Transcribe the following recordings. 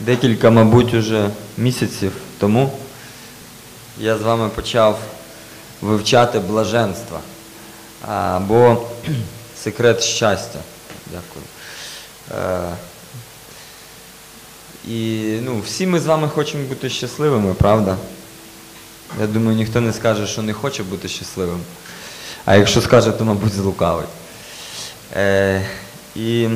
Декілька, мабуть, уже місяців тому я з вами почав вивчати блаженство, або секрет щастя. Дякую. І всі ми з вами хочемо бути щасливими, правда? Я думаю, ніхто не скаже, що не хоче бути щасливим. А якщо скаже, то, мабуть, злукавить. І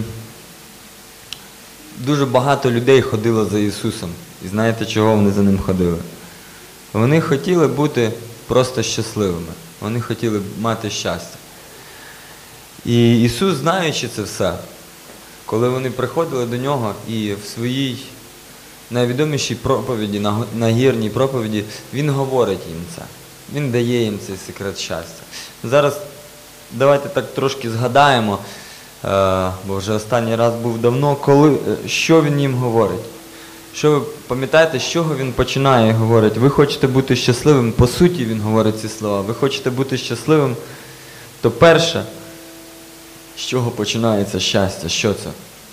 дуже багато людей ходило за Ісусом. І знаєте, чого вони за Ним ходили? Вони хотіли бути просто щасливими. Вони хотіли мати щастя. І Ісус, знаючи це все, коли вони приходили до Нього і в своїй найвідомішій проповіді, нагірній проповіді, Він говорить їм це. Він дає їм цей секрет щастя. Зараз давайте так трошки згадаємо, бо вже останній раз був давно, що Він їм говорить. Що ви пам'ятаєте, з чого Він починає говорити? Ви хочете бути щасливим, по суті Він говорить ці слова. Ви хочете бути щасливим, то перше, з чого починається щастя? Що це?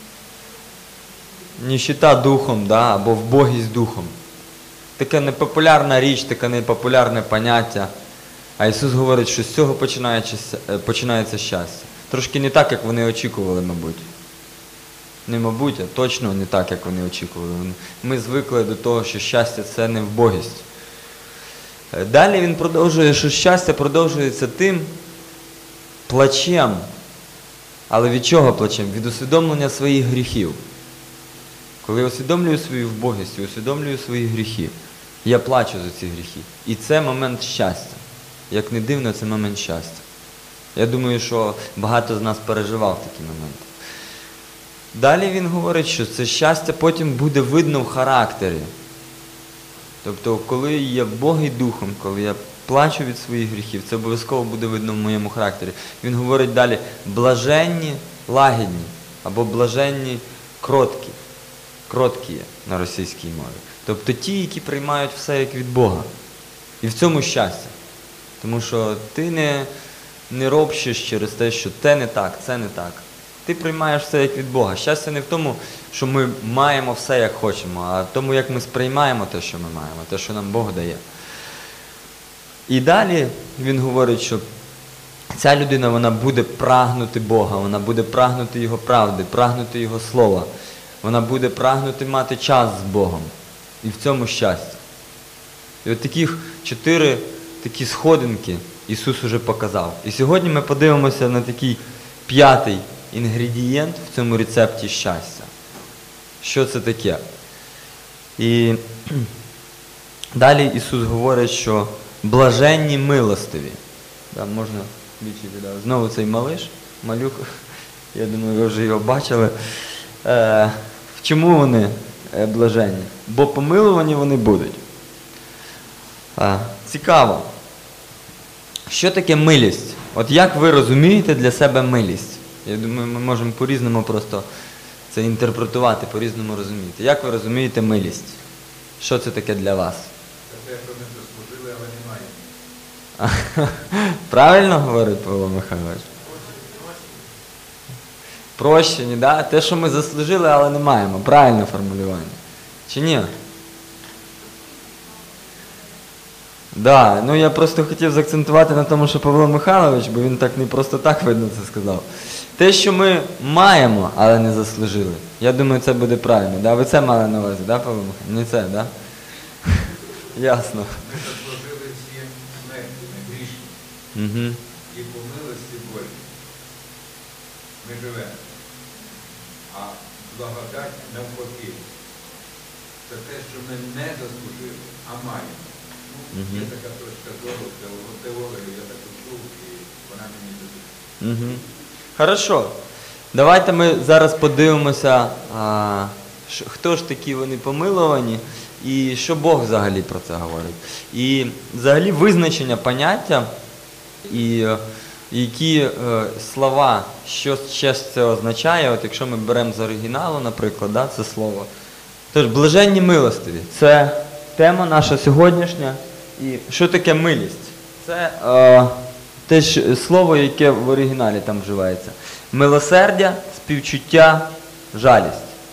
Ніщита духом, або вбогість духом. Така непопулярна річ, таке непопулярне поняття. А Ісус говорить, що з цього починається щастя. Трошки не так, як вони очікували, мабуть. Не мабуть, а точно не так, як вони очікували. Ми звикли до того, що щастя – це не вбогість. Далі він продовжує, що щастя продовжується тим плачем. Але від чого плачем? Від усвідомлення своїх гріхів. Коли я усвідомлюю свою вбогість, усвідомлюю свої гріхи, я плачу за ці гріхи. І це момент щастя. Як не дивно, це момент щастя. Я думаю, що багато з нас переживав такі моменти. Далі він говорить, що це щастя потім буде видно в характері. Тобто, коли я вбогий духом, коли я плачу від своїх гріхів, це обов'язково буде видно в моєму характері. Він говорить далі, блаженні, лагідні, або блаженні, кроткі. Кроткі на російській мові. Тобто ті, які приймають все як від Бога. І в цьому щастя. Тому що ти не ропщиш через те, що те не так, це не так. Ти приймаєш все як від Бога. Щастя не в тому, що ми маємо все як хочемо, а в тому, як ми сприймаємо те, що ми маємо, те, що нам Бог дає. І далі він говорить, що ця людина, вона буде прагнути Бога, вона буде прагнути Його правди, прагнути Його слова. Вона буде прагнути мати час з Богом. І в цьому щастя. І от таких 4 такі сходинки Ісус уже показав. І сьогодні ми подивимося на такий 5-й інгредієнт в цьому рецепті щастя. Що це таке? І далі Ісус говорить, що блаженні милостиві. Можна більше віддати. Знову цей малюк, я думаю, ви вже його бачили. Чому вони блаженні? Бо помилувані вони будуть. Цікаво. Що таке милість? От як ви розумієте для себе милість? Я думаю, ми можемо по-різному просто це інтерпретувати, по-різному розуміти. Як ви розумієте милість? Що це таке для вас? Це те, що ми заслужили, але не маємо. Правильно говорить Павло Михайлович? Прощені, да? Те, що ми заслужили, але не маємо. Правильне формулювання. Чи ні? Да, я просто хотів заакцентувати на тому, що Павло Михайлович, бо він так не просто так, видно, це сказав. Те, що ми маємо, але не заслужили. Я думаю, це буде правильно. Да? Ви це мали на увазі, да, Павло Михайлович? Не це, да? Ясно. Ми заслужили всі смерті, ми грішні. І по милості Божій ми живемо. А благодать навпаки. Це те, що ми не заслужили, а маємо. Є така точка зору, теологію, я таку чув, і вона мені дуже. Хорошо. Давайте ми зараз подивимося, хто ж такі вони помиловані, і що Бог взагалі про це говорить. І взагалі визначення поняття, і які слова, що це означає, от якщо ми беремо з оригіналу, наприклад, це слово. Тож, блаженні милостиві – це тема наша сьогоднішня. І що таке милість? Це те ж слово, яке в оригіналі там вживається. Милосердя, співчуття, жалість.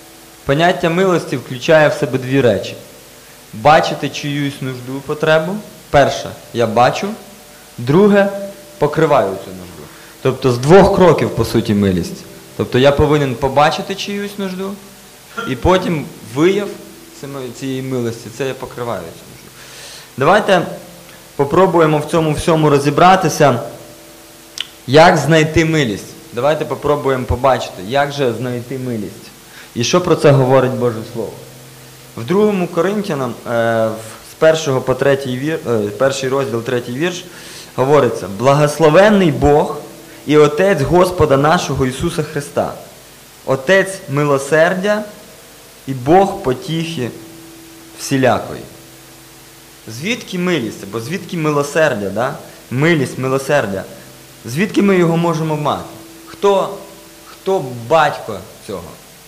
Поняття милості включає в себе дві речі. Бачити чиюсь нужду, потребу. Перше, я бачу. Друге, покриваю цю нужду. Тобто з двох кроків, по суті, милість. Тобто я повинен побачити чиюсь нужду, і потім вияв цієї милості, це я покриваю цю нужду. Давайте попробуємо в цьому всьому розібратися, як знайти милість. Давайте попробуємо побачити, як же знайти милість. І що про це говорить Боже Слово. В 2 Коринтянам, з 1 по 3 перший розділ, 3 вірш, говориться: «Благословенний Бог і Отець Господа нашого Ісуса Христа, Отець милосердя і Бог потіхи всілякої». Звідки милість? Бо звідки милосердя, да? Милість, милосердя? Звідки ми його можемо мати? Хто батько цього?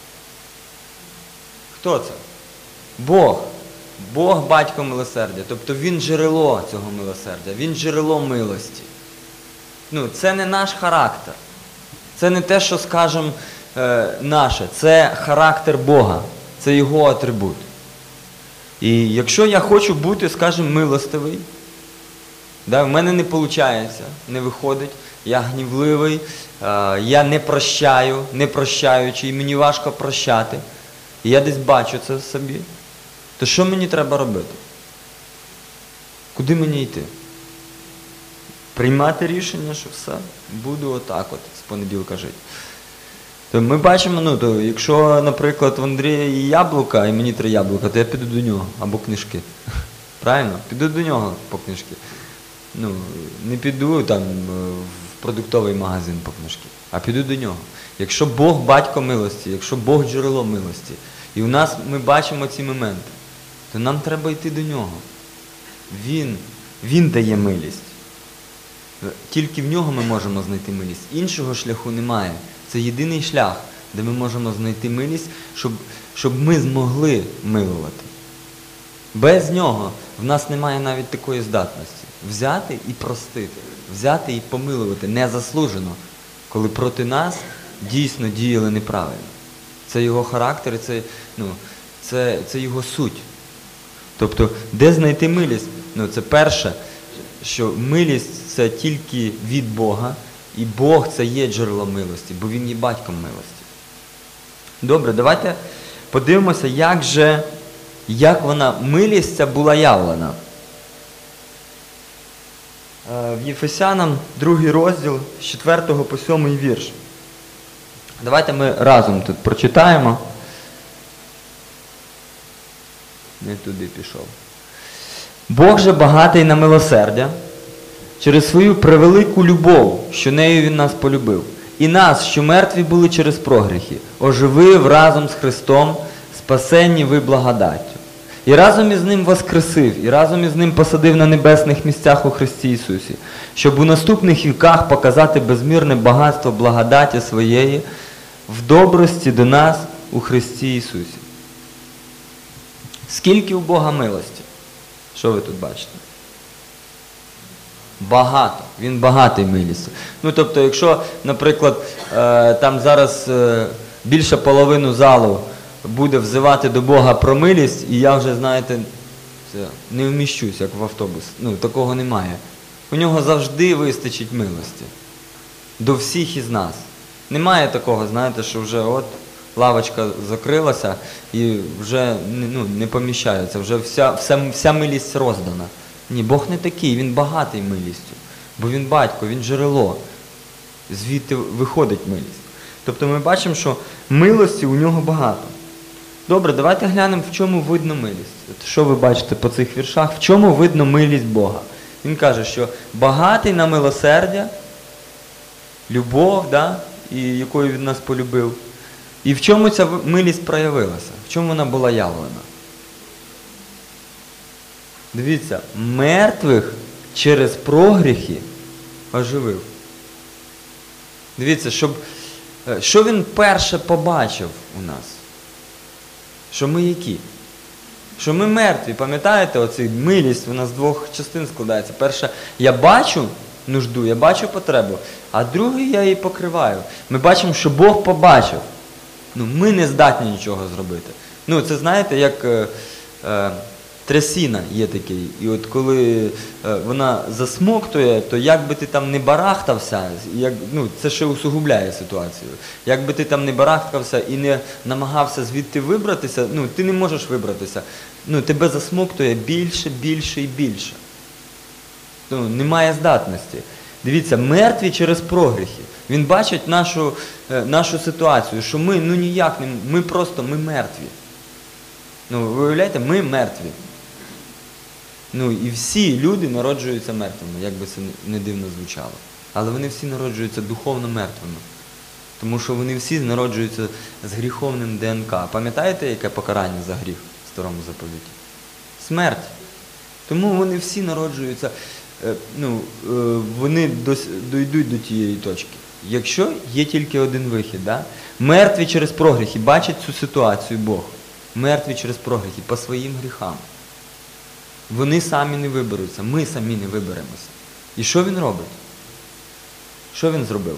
Хто це? Бог. Бог батько милосердя. Тобто Він джерело цього милосердя. Він джерело милості. Це не наш характер. Це не те, що, скажемо, наше. Це характер Бога. Це Його атрибут. І якщо я хочу бути, скажімо, милостивий, в мене не виходить, не виходить, я гнівливий, я не прощаю, не прощаючий, мені важко прощати, і я десь бачу це в собі, то що мені треба робити? Куди мені йти? Приймати рішення, що все, буду отак з понеділка жити. То ми бачимо, то якщо, наприклад, в Андрія є яблука, і мені 3 яблука, то я піду до нього, або книжки. Правильно? Піду до нього по книжки. Не піду там в продуктовий магазин по книжки, а піду до нього. Якщо Бог батько милості, якщо Бог джерело милості, і у нас ми бачимо ці моменти, то нам треба йти до нього. Він дає милість. Тільки в нього ми можемо знайти милість. Іншого шляху немає. Це єдиний шлях, де ми можемо знайти милість, щоб ми змогли милувати. Без нього в нас немає навіть такої здатності. Взяти і простити, взяти і помилувати незаслужено, коли проти нас дійсно діяли неправильно. Це його характер, це його суть. Тобто, де знайти милість? Це перше, що милість – це тільки від Бога, і Бог – це є джерело милості, бо Він є батьком милості. Добре, давайте подивимося, як вона, милість ця була явлена. В Єфесянам 2 розділ, з 4 по 7 вірш. Давайте ми разом тут прочитаємо. Не туди пішов. «Бог же багатий на милосердя, через свою превелику любов, що нею Він нас полюбив, і нас, що мертві були через прогріхи, оживив разом з Христом, спасенні ви благодаттю. І разом із Ним воскресив, і разом із Ним посадив на небесних місцях у Христі Ісусі, щоб у наступних віках показати безмірне багатство благодаті Своєї в добрості до нас у Христі Ісусі». Скільки у Бога милості? Що ви тут бачите? Багато. Він багатий милістю. Тобто, якщо, наприклад, там зараз більше половину залу буде взивати до Бога про милість, і я вже, знаєте, не вміщусь, як в автобус. Такого немає. У нього завжди вистачить милості. До всіх із нас. Немає такого, знаєте, що вже лавочка закрилася і вже не поміщається, вже вся милість роздана. Ні, Бог не такий, Він багатий милістю, бо Він батько, Він джерело. Звідти виходить милість. Тобто ми бачимо, що милості у нього багато. Добре, давайте глянемо, в чому видно милість. Що ви бачите по цих віршах? В чому видно милість Бога? Він каже, що багатий на милосердя, любов, і якою Він нас полюбив. І в чому ця милість проявилася? В чому вона була явлена? Дивіться, мертвих через прогріхи оживив. Дивіться, що Він перше побачив у нас? Що ми які? Що ми мертві. Пам'ятаєте, оця милість, вона з 2 частин складається. Перше, я бачу нужду, я бачу потребу, а друге, я її покриваю. Ми бачимо, що Бог побачив. ми не здатні нічого зробити. Це знаєте, як трясина є такий. І от коли вона засмоктує, то як би ти там не барахтався, це ще усугубляє ситуацію. Як би ти там не барахтався і не намагався звідти вибратися, ти не можеш вибратися. Тебе засмоктує більше, більше і більше. Немає здатності. Дивіться, мертві через прогріхи. Він бачить нашу ситуацію, що ми ніяк не, ми мертві. Ви уявляєте, ми мертві. І всі люди народжуються мертвими, як би це не дивно звучало. Але вони всі народжуються духовно мертвими. Тому що вони всі народжуються з гріховним ДНК. Пам'ятаєте, яке покарання за гріх в Старому заповіті? Смерть. Тому вони всі народжуються, вони дійдуть до тієї точки. Якщо є тільки один вихід, мертві через прогріхи, бачить цю ситуацію Бог. Мертві через прогріхи, по своїм гріхам. Вони самі не виберуться, ми самі не виберемося. І що він робить? Що він зробив?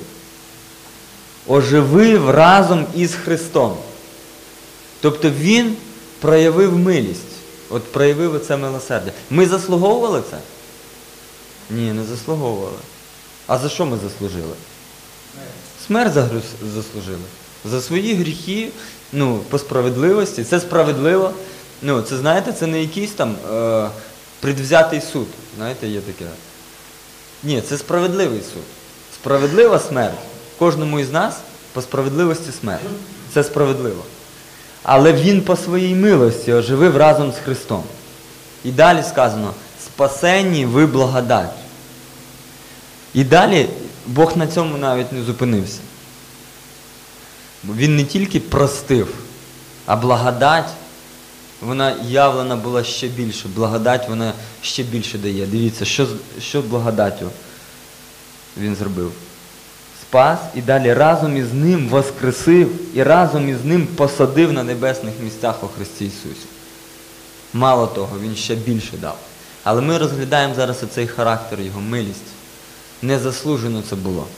Оживив разом із Христом. Тобто він проявив милість. От проявив оце милосердя. Ми заслуговували це? Ні, не заслуговували. А за що ми заслужили? Смерть заслужили. За свої гріхи, по справедливості. Це справедливо. Це, знаєте, це не якийсь там предвзятий суд. Знаєте, є таке. Ні, це справедливий суд. Справедлива смерть. Кожному із нас по справедливості смерть. Це справедливо. Але він по своїй милості оживив разом з Христом. І далі сказано, спасенні ви благодаттю. І далі Бог на цьому навіть не зупинився. Він не тільки простив, а благодать, вона явлена була ще більше. Благодать вона ще більше дає. Дивіться, що благодаттю він зробив. Спас і далі разом із ним воскресив і разом із ним посадив на небесних місцях у Христі Ісусі. Мало того, він ще більше дав. Але ми розглядаємо зараз оцей характер, його милість. Незаслужено це було.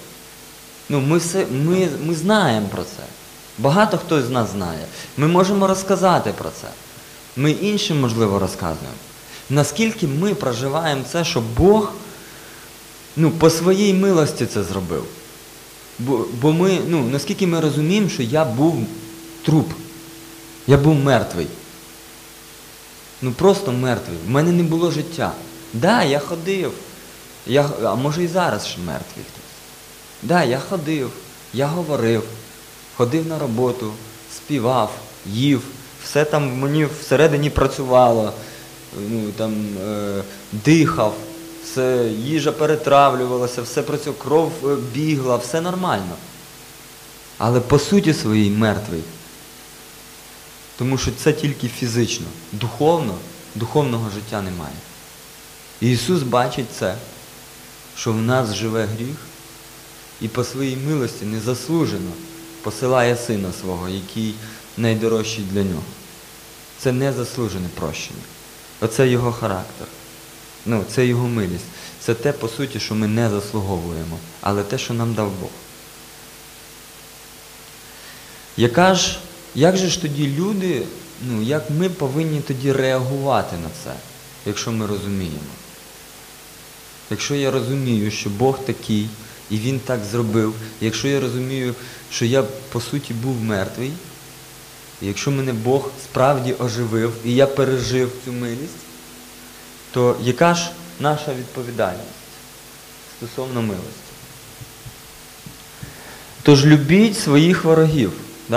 Ми знаємо про це. Багато хто з нас знає. Ми можемо розказати про це. Ми іншим, можливо, розказуємо. Наскільки ми проживаємо це, що Бог по своїй милості це зробив. Бо ми, наскільки ми розуміємо, що я був труп. Я був мертвий. Просто мертвий. В мене не було життя. Я ходив. А може і зараз ще мертвий хтось. Я ходив, я говорив, ходив на роботу, співав, їв, все там мені всередині працювало, дихав, все, їжа перетравлювалася, все працювало, кров бігла, все нормально. Але по суті своїй мертвий. Тому що це тільки фізично. Духовного життя немає. І Ісус бачить це, що в нас живе гріх, і по своїй милості незаслужено посилає Сина Свого, який найдорожчий для Нього. Це незаслужене прощення. Оце Його характер. Це Його милість. Це те, по суті, що ми не заслуговуємо, але те, що нам дав Бог. Як же ж тоді люди, як ми повинні тоді реагувати на це, якщо ми розуміємо? Якщо я розумію, що Бог такий, і Він так зробив, якщо я розумію, що я, по суті, був мертвий, і якщо мене Бог справді оживив, і я пережив цю милість, то яка ж наша відповідальність стосовно милості? Тож любіть своїх ворогів,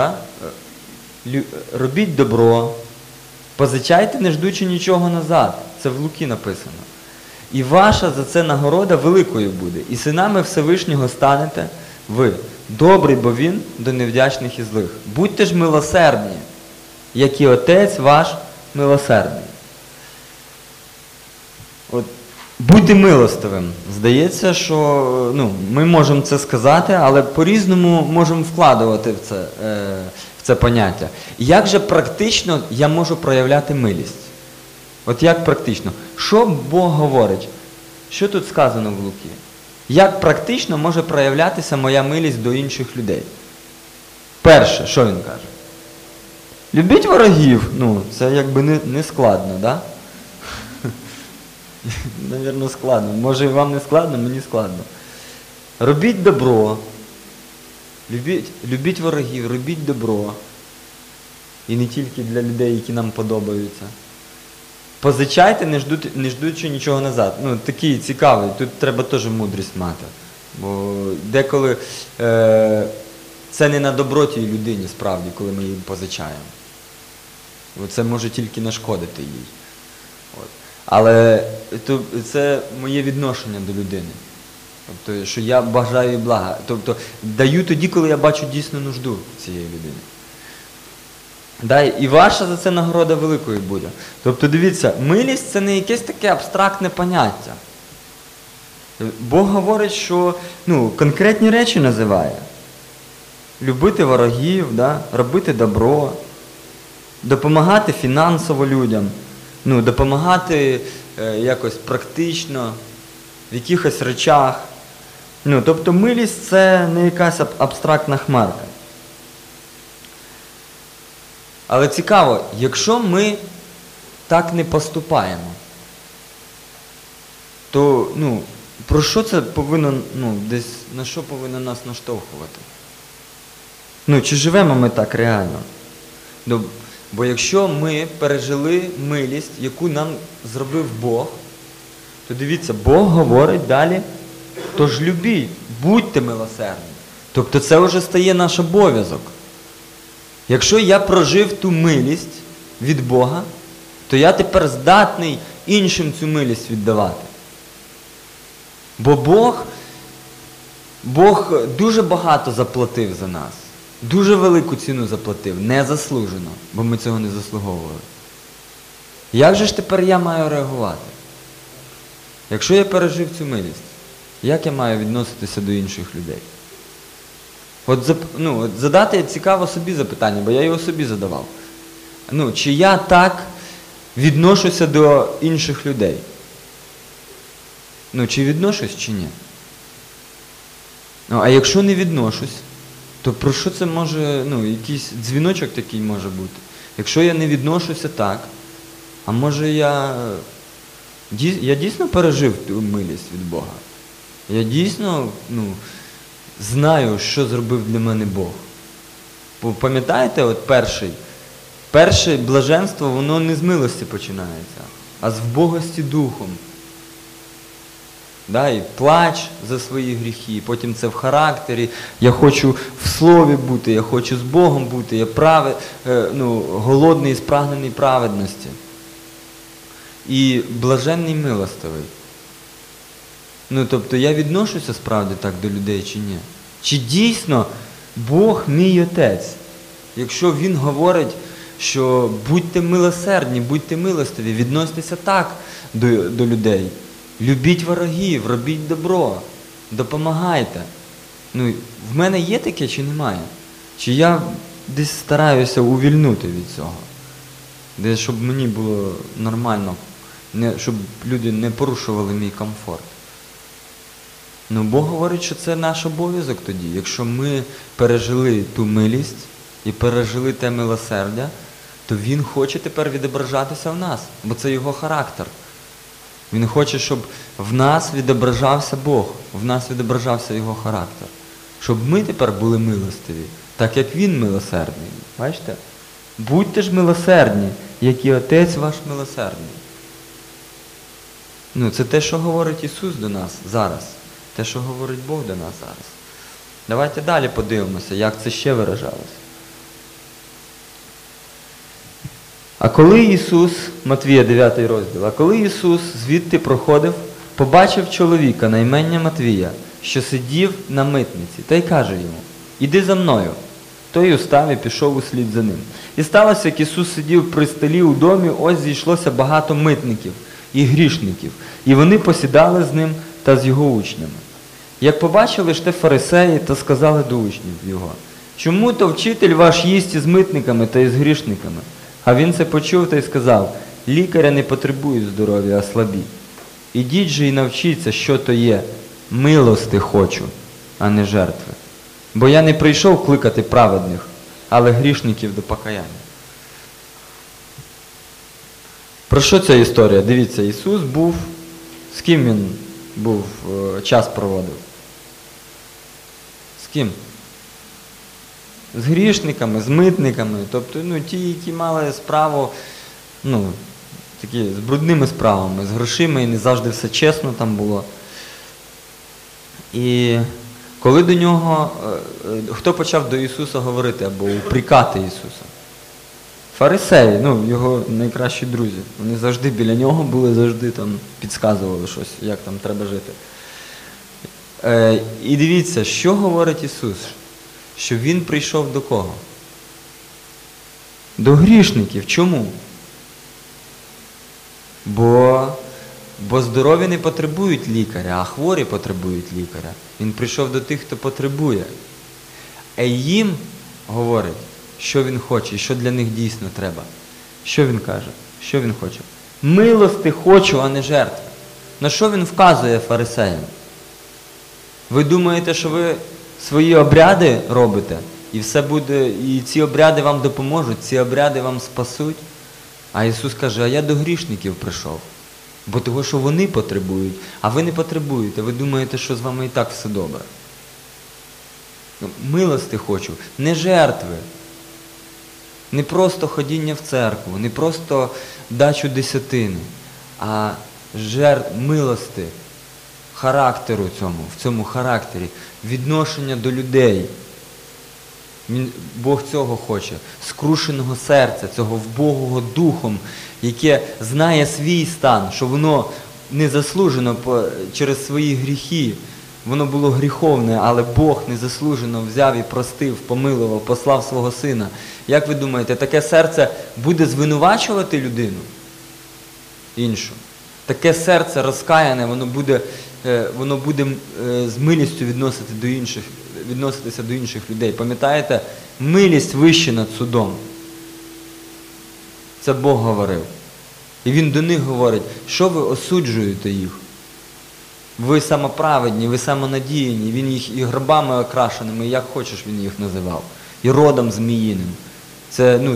робіть добро, позичайте, не ждучи нічого назад. Це в Луки написано. І ваша за це нагорода великою буде. І синами Всевишнього станете ви. Добрий, бо Він до невдячних і злих. Будьте ж милосердні, як і Отець ваш милосердний. Будьте милостивим. Здається, що ми можемо це сказати, але по-різному можемо вкладувати в це поняття. Як же практично я можу проявляти милість? От як практично? Що Бог говорить? Що тут сказано в Луки? Як практично може проявлятися моя милість до інших людей? Перше, що він каже? Любіть ворогів. Ну, це якби не складно, да? Навірно, складно. Може, вам не складно, мені складно. Робіть добро. Любіть ворогів, робіть добро. І не тільки для людей, які нам подобаються. Позичайте, не ждучи нічого назад. Ну, такий цікавий, тут треба теж мудрість мати. Бо деколи це не на добро тій людині, справді, коли ми їм позичаємо. Бо це може тільки нашкодити їй. От. Але це моє відношення до людини. Тобто, що я бажаю їй блага. Тобто, даю тоді, коли я бачу дійсно нужду цієї людини. І ваша за це нагорода великою буде. Тобто, дивіться, милість – це не якесь таке абстрактне поняття. Бог говорить, що конкретні речі називає. Любити ворогів, робити добро, допомагати фінансово людям, допомагати якось практично, в якихось речах. Тобто милість – це не якась абстрактна хмарка. Але цікаво, якщо ми так не поступаємо, то про що це повинно, десь на що повинно нас наштовхувати? Чи живемо ми так реально? Бо якщо ми пережили милість, яку нам зробив Бог, то дивіться, Бог говорить далі, тож любіть, будьте милосердні. Тобто це вже стає наш обов'язок. Якщо я прожив ту милість від Бога, то я тепер здатний іншим цю милість віддавати. Бо Бог дуже багато заплатив за нас. Дуже велику ціну заплатив, незаслужено, бо ми цього не заслуговували. Як же ж тепер я маю реагувати? Якщо я пережив цю милість, як я маю відноситися до інших людей? От задати цікаво собі запитання, бо я його собі задавав. Чи я так відношуся до інших людей? Чи відношусь, чи ні? А якщо не відношусь, то про що це може, якийсь дзвіночок такий може бути? Якщо я не відношуся так, а може я дійсно пережив ту милість від Бога? Я дійсно, знаю, що зробив для мене Бог. Бо пам'ятаєте, от перше блаженство, воно не з милості починається, а з вбогості духом. І плач за свої гріхи, потім це в характері, я хочу в слові бути, я хочу з Богом бути, я голодний і спрагнений праведності. І блаженний милостивий. Тобто я відношуся справді так до людей чи ні? Чи дійсно Бог мій Отець? Якщо Він говорить, що будьте милосердні, будьте милостиві, відносьтеся так до людей. Любіть ворогів, робіть добро, допомагайте. В мене є таке чи немає? Чи я десь стараюся увільнути від цього? Десь, щоб мені було нормально, щоб люди не порушували мій комфорт. Бог говорить, що це наш обов'язок тоді. Якщо ми пережили ту милість і пережили те милосердя, то Він хоче тепер відображатися в нас, бо це Його характер. Він хоче, щоб в нас відображався Бог, в нас відображався Його характер. Щоб ми тепер були милостиві, так як Він милосердний. Бачите? Будьте ж милосердні, як і Отець ваш милосердний. Це те, що говорить Ісус до нас зараз. Те, що говорить Бог до нас зараз. Давайте далі подивимося, як це ще виражалося. А коли Ісус, Матвія 9 розділ, а коли Ісус звідти проходив, побачив чоловіка на ім'я Матвія, що сидів на митниці, та й каже йому: «Іди за мною». Той устав і пішов услід за ним. І сталося, як Ісус сидів при столі у домі, ось зійшлося багато митників і грішників, і вони посідали з ним та з його учнями. Як побачили ж те фарисеї, та сказали до учнів його: «Чому то вчитель ваш їсть із митниками та із грішниками?» А він це почув та й сказав: «Лікаря не потребують здоров'я, а слабі. Ідіть же і навчіться, що то є. Милости хочу, а не жертви. Бо я не прийшов кликати праведних, але грішників до покаяння. Про що ця історія? Дивіться, Ісус був, з ким Він був, час проводив? З ким? З грішниками, з митниками, тобто ті, які мали справу, такі з брудними справами, з грошима, і не завжди все чесно там було. І коли до нього, хто почав до Ісуса говорити або упрекати Ісуса? Фарисеї, його найкращі друзі. Вони завжди біля нього були, завжди там підказували щось, як там треба жити. І дивіться, що говорить Ісус? Що Він прийшов до кого? До грішників. Чому? Бо здорові не потребують лікаря, а хворі потребують лікаря. Він прийшов до тих, хто потребує. А їм говорить, що Він хоче і що для них дійсно треба. Що Він каже? Що Він хоче? Милости хочу, а не жертви. На що Він вказує фарисеям? Ви думаєте, що ви свої обряди робите, і все буде, і ці обряди вам допоможуть, ці обряди вам спасуть? А Ісус каже, а я до грішників прийшов. Бо того, що вони потребують, а ви не потребуєте, ви думаєте, що з вами і так все добре. Милости хочу, не жертви, не просто ходіння в церкву, не просто дачу десятини, а милости, характеру в цьому характері, відношення до людей. Бог цього хоче, скрушеного серця, цього вбогого духом, яке знає свій стан, що воно незаслужено через свої гріхи, воно було гріховне, але Бог незаслужено взяв і простив, помилував, послав свого Сина. Як ви думаєте, таке серце буде звинувачувати людину іншу? Таке серце розкаяне, воно буде з милістю відноситися до інших людей. Пам'ятаєте? Милість вище над судом. Це Бог говорив. І Він до них говорить, що ви осуджуєте їх? Ви самоправедні, ви самонадіяні. Він їх і гробами окрашеними, як хочеш він їх називав. І родом зміїним. Це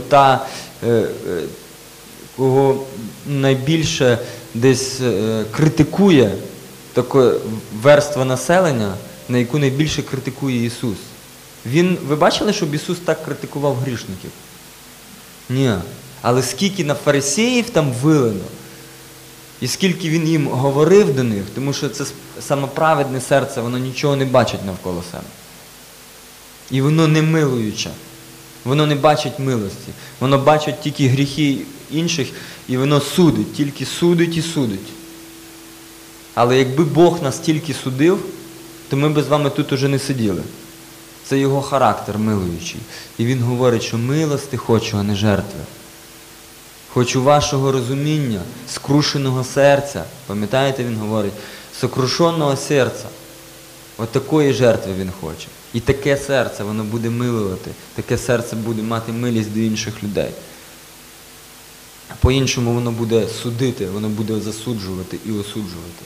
кого найбільше десь критикує таке верства населення, на яку найбільше критикує Ісус. Ви бачили, щоб Ісус так критикував грішників? Ні. Але скільки на фарисеїв там вилено, і скільки Він їм говорив до них, тому що це самоправедне серце, воно нічого не бачить навколо себе. І воно не милуюче. Воно не бачить милості. Воно бачить тільки гріхи інших, і воно судить, тільки судить і судить. Але якби Бог нас тільки судив, то ми б з вами тут уже не сиділи. Це Його характер милуючий. І Він говорить, що милости хочу, а не жертви. Хочу вашого розуміння, скрушеного серця. Пам'ятаєте, Він говорить, сокрушеного серця. От такої жертви Він хоче. І таке серце воно буде милувати, таке серце буде мати милість до інших людей. А по-іншому воно буде судити, воно буде засуджувати і осуджувати.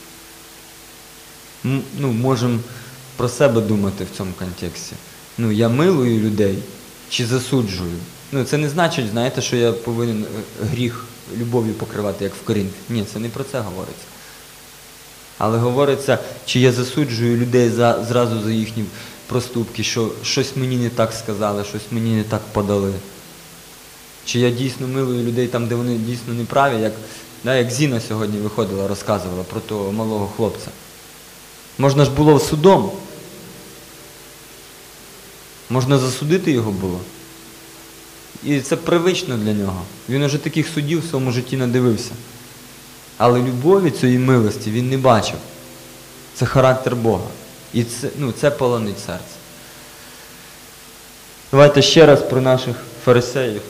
Можемо про себе думати в цьому контексті. Я милую людей чи засуджую? Це не значить, знаєте, що я повинен гріх любов'ю покривати, як в Коринфі. Ні, це не про це говориться. Але говориться, чи я засуджую людей зразу за їхні проступки, що щось мені не так сказали, щось мені не так подали. Чи я дійсно милую людей там, де вони дійсно неправі, як Зіна сьогодні виходила, розказувала про того малого хлопця. Можна ж було судом. Можна засудити його було. І це привично для нього. Він уже таких судів в своєму житті надивився. Але любові цієї милості він не бачив. Це характер Бога. І це полонить серце. Давайте ще раз про наших фарисеїв.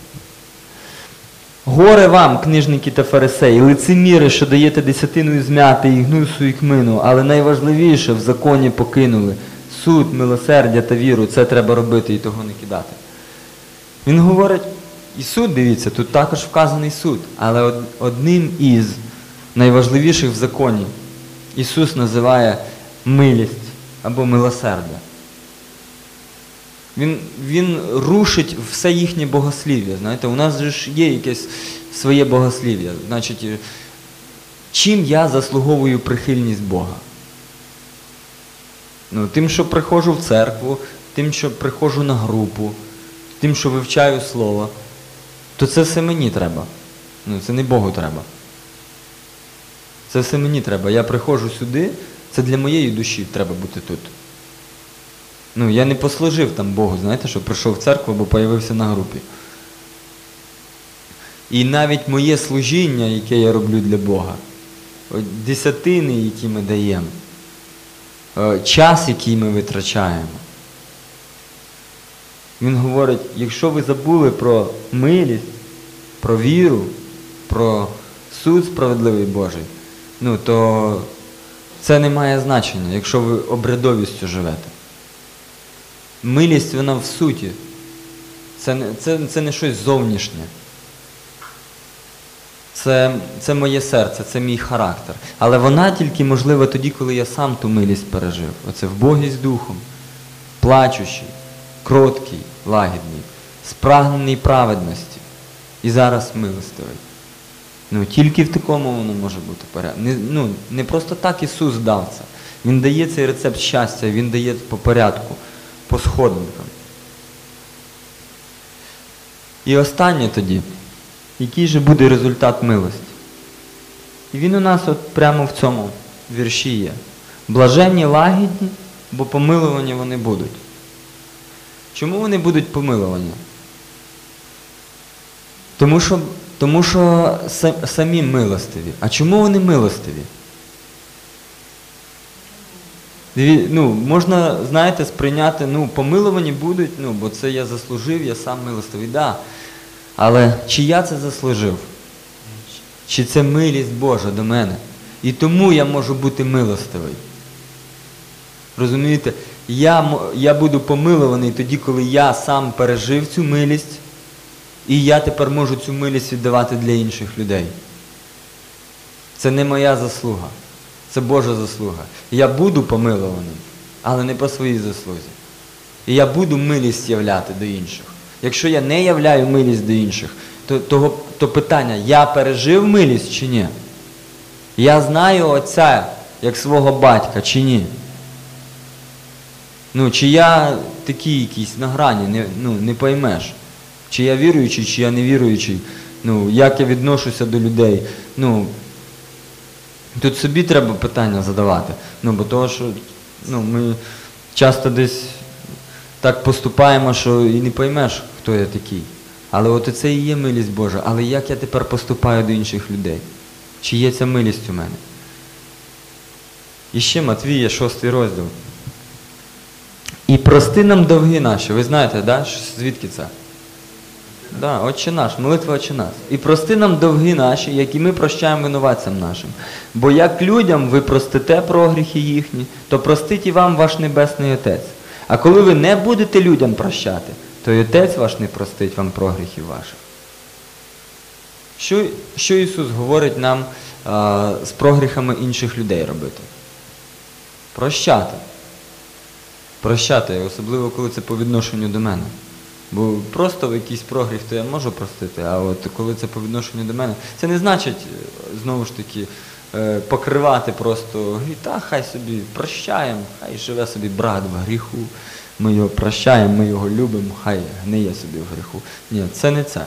Горе вам, книжники та фарисеї, лицеміри, що даєте десятину і змяти, і гнусу, і кмину, але найважливіше в законі покинули. Суд, милосердя та віру, це треба робити і того не кидати. Він говорить, і суд, дивіться, тут також вказаний суд, але одним із найважливіших в законі Ісус називає милість або милосердя. Він рушить все їхнє богослів'я. Знаєте, у нас же ж є якесь своє богослів'я. Значить, чим я заслуговую прихильність Бога? Тим, що приходжу в церкву, тим, що приходжу на групу, тим, що вивчаю слово, то це все мені треба. Це не Богу треба. Це все мені треба. Я приходжу сюди, це для моєї душі треба бути тут. Я не послужив там Богу, знаєте, що прийшов в церкву або появився на групі. І навіть моє служіння, яке я роблю для Бога, десятини, які ми даємо, час, який ми витрачаємо. Він говорить, якщо ви забули про милість, про віру, про суд справедливий Божий, то це не має значення, якщо ви обрядовістю живете. Милість, вона в суті. Це не щось зовнішнє. Це моє серце, це мій характер. Але вона тільки можлива тоді, коли я сам ту милість пережив. Оце вбогість духом, плачущий, кроткий, лагідний, спрагнений праведності. І зараз милостивий. Тільки в такому воно може бути порядок. Не просто так Ісус дав це. Він дає цей рецепт щастя, Він дає по порядку, по сходинкам. І останнє тоді. Який же буде результат милості? І він у нас прямо в цьому вірші є. Блаженні лагідні, бо помилувані вони будуть. Чому вони будуть помилувані? Тому що самі милостиві. А чому вони милостиві? Можна, знаєте, сприйняти, помилувані будуть, бо це я заслужив, я сам милостивий. Да. Але чи я це заслужив? Чи це милість Божа до мене? І тому я можу бути милостивий. Розумієте? Я буду помилований тоді, коли я сам пережив цю милість, і я тепер можу цю милість віддавати для інших людей. Це не моя заслуга. Це Божа заслуга. Я буду помилованим, але не по своїй заслузі. І я буду милість являти до інших. Якщо я не являю милість до інших, то питання, я пережив милість чи ні? Я знаю Отця, як свого батька, чи ні? Чи я такий якийсь на грані, не поймеш. Чи я віруючий, чи я не віруючий. Як я відношуся до людей. Тут собі треба питання задавати. Бо того, що ми часто десь так поступаємо, що і не поймеш, хто я такий. Але от це і є милість Божа. Але як я тепер поступаю до інших людей? Чи є ця милість у мене? І ще Матвія, 6 розділ. І прости нам довги наші. Ви знаєте, да? Звідки це? Да, Отче наш, молитва Отче наш. І прости нам довги наші, як і ми прощаємо винуватцям нашим. Бо як людям ви простите прогріхи їхні, то простить і вам ваш Небесний Отець. А коли ви не будете людям прощати, то й Отець ваш не простить вам прогріхів ваших. Що Ісус говорить нам з прогріхами інших людей робити? Прощати. Прощати, особливо коли це по відношенню до мене. Бо просто якийсь прогріх, то я можу простити, а от коли це по відношенню до мене, це не значить, знову ж таки, покривати просто, хай собі прощаємо, хай живе собі брат в гріху, ми його прощаємо, ми його любимо, хай гниє собі в гріху. Ні, це не це.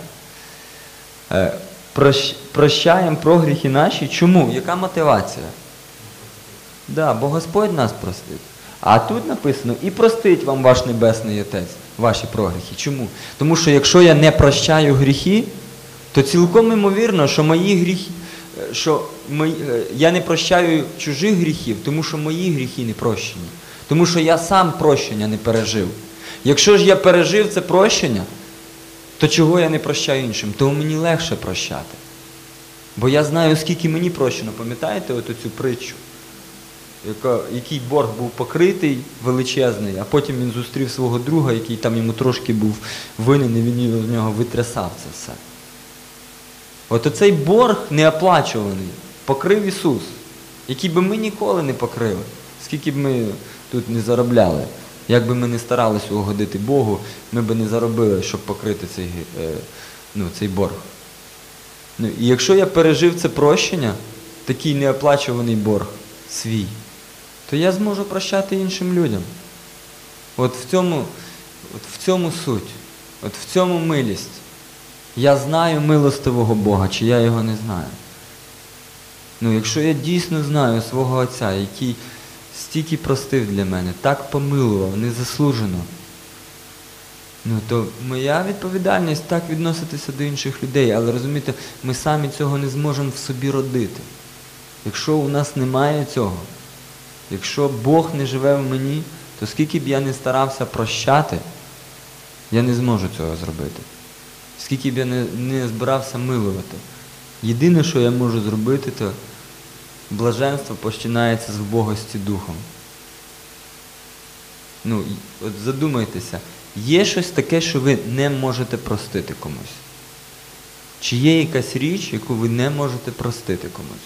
Прощаємо прогріхи наші. Чому? Яка мотивація? Да, бо Господь нас простить. А тут написано, і простить вам ваш Небесний Отець ваші прогріхи. Чому? Тому що якщо я не прощаю гріхи, то цілком імовірно, що мої гріхи, я не прощаю чужих гріхів, тому що мої гріхи не прощені. Тому що я сам прощення не пережив. Якщо ж я пережив це прощення, то чого я не прощаю іншим? То мені легше прощати. Бо я знаю, скільки мені прощено. Пам'ятаєте оту цю притчу? Який борг був покритий, величезний, а потім він зустрів свого друга, який там йому трошки був винен, і він з нього витрясав це все. От оцей борг неоплачуваний покрив Ісус, який би ми ніколи не покрили, скільки б ми тут не заробляли Як би ми не старалися угодити Богу, ми би не заробили, щоб покрити цей борг. І якщо я пережив це прощення, такий неоплачуваний борг свій, то я зможу прощати іншим людям. От в цьому суть, от в цьому милість. Я знаю милостивого Бога, чи я його не знаю. Якщо я дійсно знаю свого Отця, який стільки простив для мене, так помилував, незаслужено, то моя відповідальність так відноситися до інших людей. Але розумієте, ми самі цього не зможемо в собі родити. Якщо у нас немає цього, якщо Бог не живе в мені, то скільки б я не старався прощати, я не зможу цього зробити. Скільки б я не збирався милувати. Єдине, що я можу зробити, то блаженство починається з вбогості духом. От задумайтеся, є щось таке, що ви не можете простити комусь? Чи є якась річ, яку ви не можете простити комусь?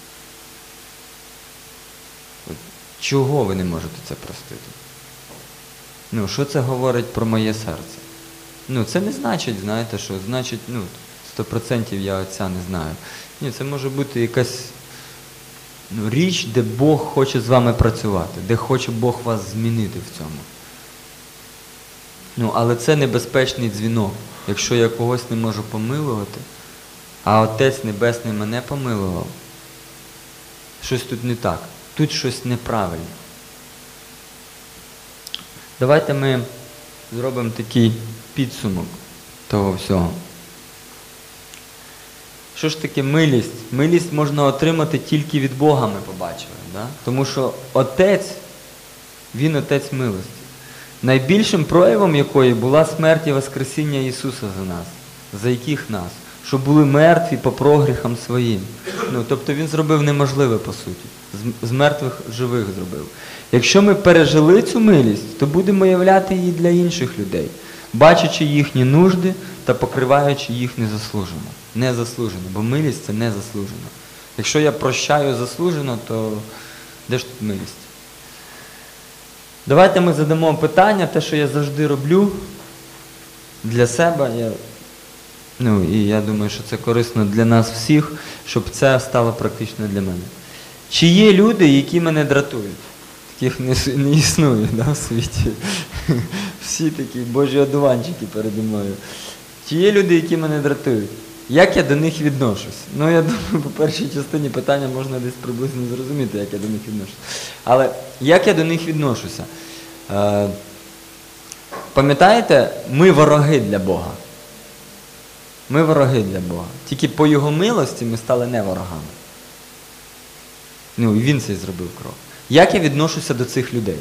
Чого ви не можете це простити? Що це говорить про моє серце? Це не значить, знаєте, що значить, 100% я Отця не знаю. Ні, це може бути якась річ, де Бог хоче з вами працювати, де хоче Бог вас змінити в цьому. Але це небезпечний дзвінок. Якщо я когось не можу помилувати, а Отець Небесний мене помилував, щось тут не так. Тут щось неправильно. Давайте ми зробимо такий підсумок того всього. Що ж таке милість? Милість можна отримати тільки від Бога, ми побачили. Да? Тому що Отець, Він Отець милості. Найбільшим проявом якої була смерть і воскресіння Ісуса за нас. За яких нас? Що були мертві по прогріхам своїм. Тобто Він зробив неможливе, по суті. З мертвих живих зробив. Якщо ми пережили цю милість, то будемо являти її для інших людей, бачачи їхні нужди та покриваючи їх незаслужено. Незаслужено, бо милість – це незаслужено. Якщо я прощаю заслужено, то де ж тут милість? Давайте ми задамо питання, те, що я завжди роблю для себе. І я думаю, що це корисно для нас всіх, щоб це стало практично для мене. Чи є люди, які мене дратують? Таких не існує, в світі. Всі такі божі одуванчики переді мною. Чи є люди, які мене дратують? Як я до них відношусь? Я думаю, по першій частині питання можна десь приблизно зрозуміти, як я до них відношусь. Але як я до них відношуся? Пам'ятаєте, ми вороги для Бога. Ми вороги для Бога. Тільки по Його милості ми стали не ворогами. І Він цей зробив крок. Як я відношуся до цих людей?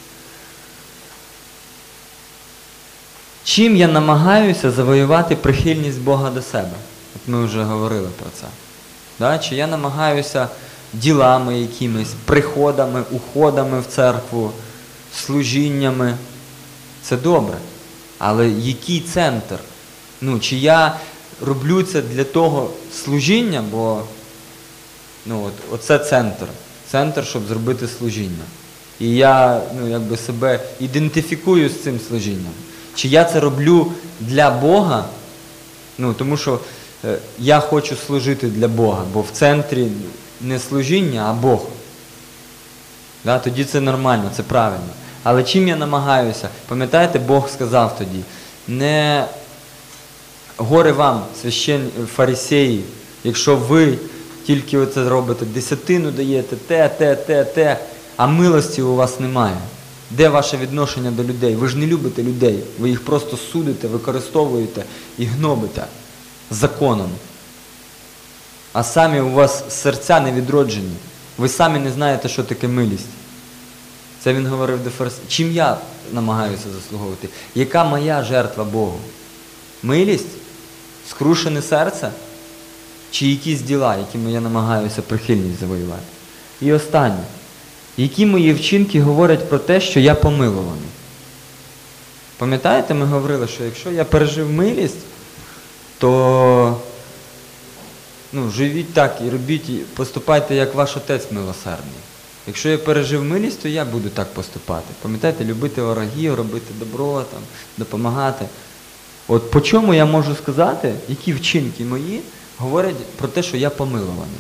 Чим я намагаюся завоювати прихильність Бога до себе? От ми вже говорили про це. Да? Чи я намагаюся ділами якимись, приходами, уходами в церкву, служіннями? Це добре. Але який центр? Чи я роблю це для того служіння, бо оце центр. Центр, щоб зробити служіння. І я себе ідентифікую з цим служінням. Чи я це роблю для Бога? Тому що я хочу служити для Бога, бо в центрі не служіння, а Бог. Да? Тоді це нормально, це правильно. Але чим я намагаюся? Пам'ятаєте, Бог сказав тоді, не горе вам, священні фарисеї, якщо ви тільки оце робите, десятину даєте, те, а милості у вас немає. Де ваше відношення до людей? Ви ж не любите людей, ви їх просто судите, використовуєте і гнобите законом. А самі у вас серця не відроджені. Ви самі не знаєте, що таке милість. Це він говорив до фарисеїв. Чим я намагаюся заслуговувати? Яка моя жертва Богу? Милість? Скрушене серце? Чи якісь діла, якими я намагаюся прихильність завоювати? І останнє. Які мої вчинки говорять про те, що я помилуваний? Пам'ятаєте, ми говорили, що якщо я пережив милість, то живіть так і робіть, поступайте, як ваш Отець милосердний. Якщо я пережив милість, то я буду так поступати. Пам'ятаєте, любити ворогів, робити добро, там, допомагати. От по чому я можу сказати, які вчинки мої говорять про те, що я помилований?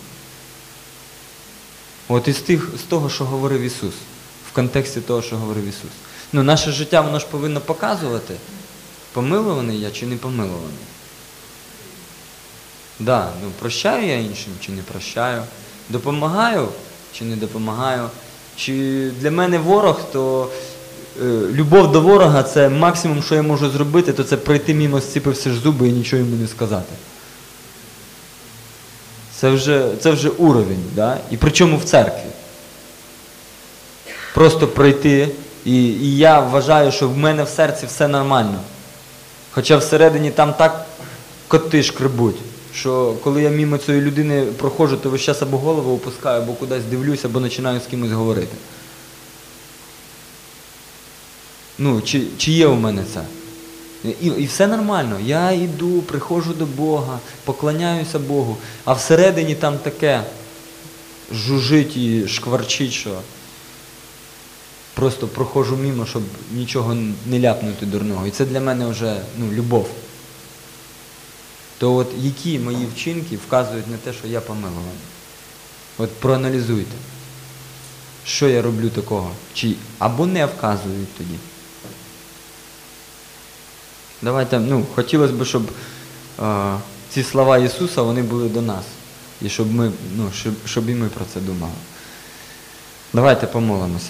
От з того, що говорив Ісус, в контексті того, що говорив Ісус. Ну, наше життя, воно ж повинно показувати, помилований я чи не помилований. Да, ну прощаю я іншим чи не прощаю, допомагаю чи не допомагаю. Чи для мене ворог, то любов до ворога – це максимум, що я можу зробити, то це пройти мимо, зціпивши зуби і нічого йому не сказати. Це вже уровень, да? І причому в церкві. Просто пройти, і я вважаю, що в мене в серці все нормально. Хоча всередині там так коти шкребуть, що коли я мимо цієї людини проходжу, то весь час або голову опускаю, або кудись дивлюсь, або починаю з кимось говорити. Ну, чи є у мене це? І все нормально. Я йду, приходжу до Бога, поклоняюся Богу, а всередині там таке жужить і шкварчить, що просто проходжу мимо, щоб нічого не ляпнути дурного. І це для мене вже любов. То от які мої вчинки вказують на те, що я помилований? От проаналізуйте, що я роблю такого, чи або не вказують тоді. Давайте, хотілося б, щоб ці слова Ісуса, вони були до нас. І щоб щоб і ми про це думали. Давайте помолимося.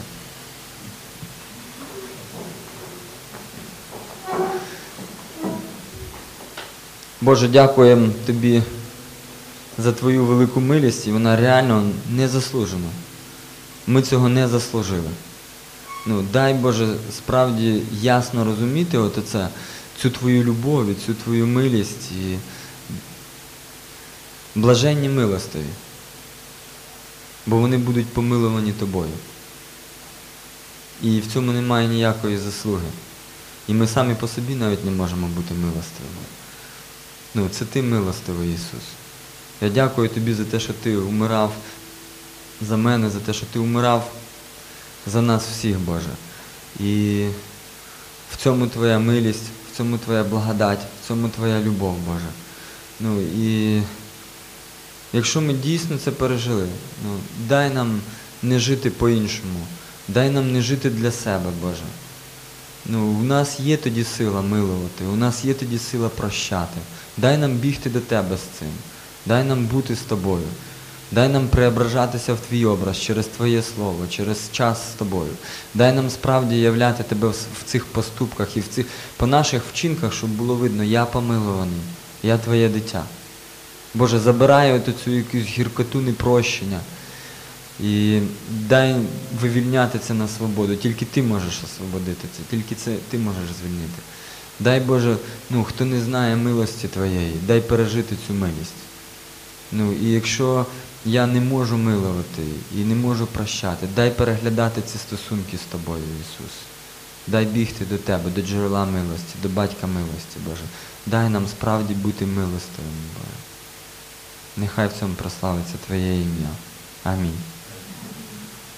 Боже, дякуємо Тобі за Твою велику милість, і вона реально не заслужена. Ми цього не заслужили. Дай, Боже, справді ясно розуміти цю Твою любов, і цю Твою милість і блаженні милостиві, бо вони будуть помиловані Тобою. І в цьому немає ніякої заслуги. І ми самі по собі навіть не можемо бути милостивими. Це Ти милостивий, Ісус. Я дякую Тобі за те, що Ти умирав за мене, за те, що Ти умирав за нас всіх, Боже. І в цьому Твоя милість, в цьому Твоя благодать, в цьому Твоя любов, Боже. І якщо ми дійсно це пережили, дай нам не жити по-іншому. Дай нам не жити для себе, Боже. У нас є тоді сила милувати, у нас є тоді сила прощати. Дай нам бігти до Тебе з цим. Дай нам бути з Тобою. Дай нам преображатися в Твій образ через Твоє Слово, через час з Тобою. Дай нам справді являти Тебе в цих поступках і по наших вчинках, щоб було видно, я помилований, я Твоє дитя. Боже, забирай цю якусь гіркоту непрощення і дай вивільняти це на свободу. Тільки Ти можеш освободити це, тільки Ти можеш звільнити. Дай, Боже, хто не знає милості Твоєї, дай пережити цю милість. І якщо я не можу милувати і не можу прощати, дай переглядати ці стосунки з Тобою, Ісус. Дай бігти до Тебе, до джерела милості, до Батька милості, Боже. Дай нам справді бути милостивими, Боже. Нехай в цьому прославиться Твоє ім'я. Амінь.